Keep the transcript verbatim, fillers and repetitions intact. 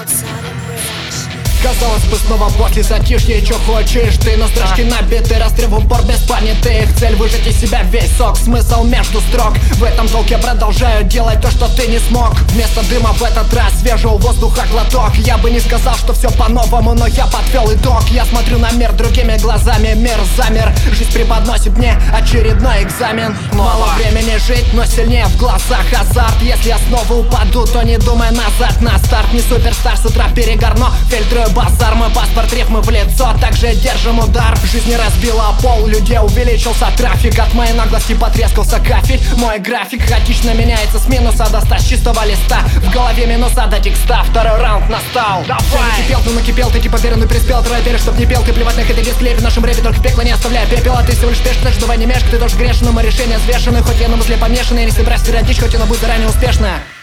Казалось бы, снова после затишья, чё хочешь ты? Но строчки набиты, расстрел упор без понятых. Цель выжать из себя весь сок, смысл между строк. В этом толке продолжаю делать то, что ты не смог. Вместо дыма в этот раз свежего воздуха глоток. Я бы не сказал, что все по-новому, но я подвел итог. Я смотрю на мир другими глазами, мир замер. Жизнь преподносит мне очередной экзамен. Мало времени жить, но сильнее в глазах азарт. Если я снова упаду, то не думай назад на старт. Не суперстар, с утра перегар, но фильтрую базар. Мой паспорт рифмы в лицо, также держим удар. Жизнь не разбила пол, людей увеличился трафик. От моей наглости потрескался кафель. Мой график хаотично меняется с минуса до ста, с чистого листа. В голове минуса до текста, второй раунд настал. Давай! Ты накипел, ты накипел, ты типа верный приспел. Трое перьев, чтоб не пел, ты плевать на хейты, дисклей. В нашем рэпе только пекло не оставляй пепела. Ты всего лишь пешка, так что давай не мешка. Ты тоже грешен, но мои решения взвешены. Хоть я на мысли помешанный, не собираюсь стереотич, хоть она будет заранее успешная.